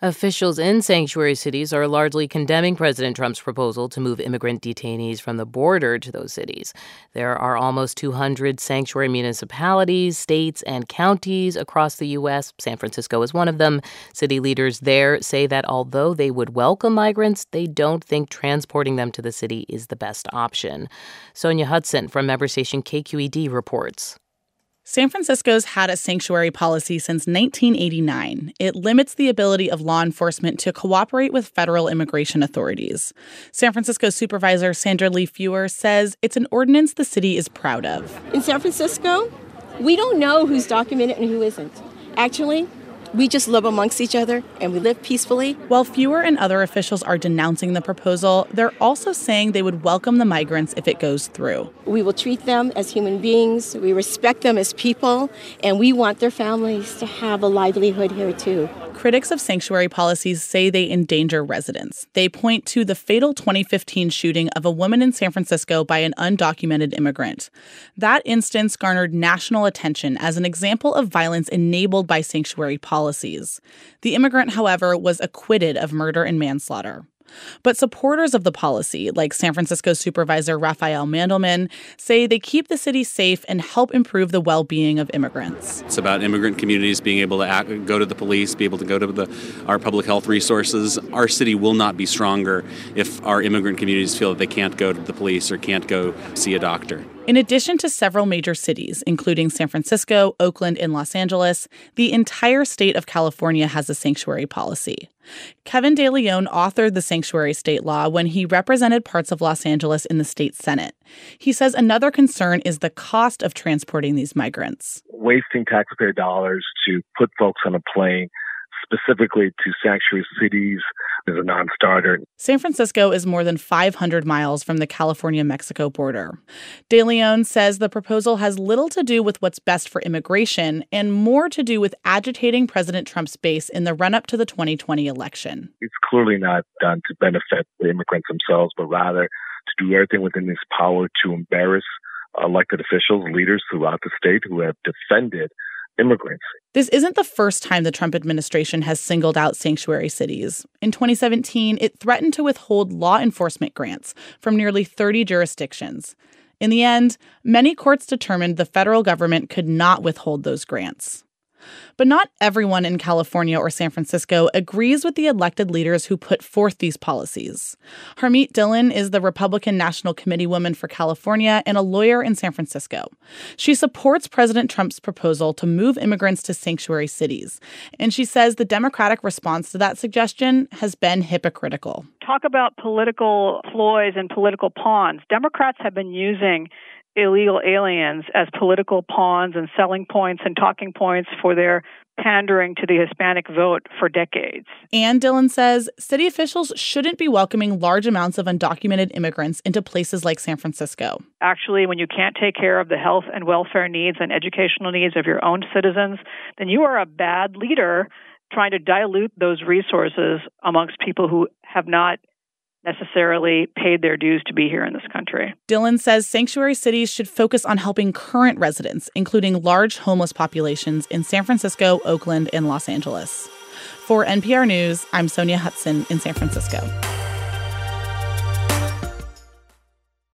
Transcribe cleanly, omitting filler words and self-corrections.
Officials in sanctuary cities are largely condemning President Trump's proposal to move immigrant detainees from the border to those cities. There are almost 200 sanctuary municipalities, states, and counties across the U.S. San Francisco is one of them. City leaders there say that although they would welcome migrants, they don't think transporting them to the city is the best option. Sonia Hudson from member station KQED reports. San Francisco's had a sanctuary policy since 1989. It limits the ability of law enforcement to cooperate with federal immigration authorities. San Francisco Supervisor Sandra Lee Fewer says it's an ordinance the city is proud of. In San Francisco, we don't know who's documented and who isn't. Actually, we just live amongst each other, and we live peacefully. While Fewer and other officials are denouncing the proposal, they're also saying they would welcome the migrants if it goes through. We will treat them as human beings. We respect them as people, and we want their families to have a livelihood here, too. Critics of sanctuary policies say they endanger residents. They point to the fatal 2015 shooting of a woman in San Francisco by an undocumented immigrant. That instance garnered national attention as an example of violence enabled by sanctuary policies. The immigrant, however, was acquitted of murder and manslaughter. But supporters of the policy, like San Francisco Supervisor Raphael Mandelman, say they keep the city safe and help improve the well-being of immigrants. It's about immigrant communities being able to go to the police, be able to go to our public health resources. Our city will not be stronger if our immigrant communities feel that they can't go to the police or can't go see a doctor. In addition to several major cities, including San Francisco, Oakland, and Los Angeles, the entire state of California has a sanctuary policy. Kevin De Leon authored the sanctuary state law when he represented parts of Los Angeles in the state Senate. He says another concern is the cost of transporting these migrants. Wasting taxpayer dollars to put folks on a plane specifically to sanctuary cities is a non-starter. San Francisco is more than 500 miles from the California-Mexico border. De Leon says the proposal has little to do with what's best for immigration and more to do with agitating President Trump's base in the run-up to the 2020 election. It's clearly not done to benefit the immigrants themselves, but rather to do everything within its power to embarrass elected officials, leaders throughout the state who have defended immigrants. This isn't the first time the Trump administration has singled out sanctuary cities. In 2017, it threatened to withhold law enforcement grants from nearly 30 jurisdictions. In the end, many courts determined the federal government could not withhold those grants. But not everyone in California or San Francisco agrees with the elected leaders who put forth these policies. Harmeet Dillon is the Republican National Committee woman for California and a lawyer in San Francisco. She supports President Trump's proposal to move immigrants to sanctuary cities, and she says the Democratic response to that suggestion has been hypocritical. Talk about political ploys and political pawns. Democrats have been using illegal aliens as political pawns and selling points and talking points for their pandering to the Hispanic vote for decades. And Dillon says city officials shouldn't be welcoming large amounts of undocumented immigrants into places like San Francisco. Actually, when you can't take care of the health and welfare needs and educational needs of your own citizens, then you are a bad leader trying to dilute those resources amongst people who have not necessarily paid their dues to be here in this country. Dillon says sanctuary cities should focus on helping current residents, including large homeless populations in San Francisco, Oakland, and Los Angeles. For NPR News, I'm Sonia Hudson in San Francisco.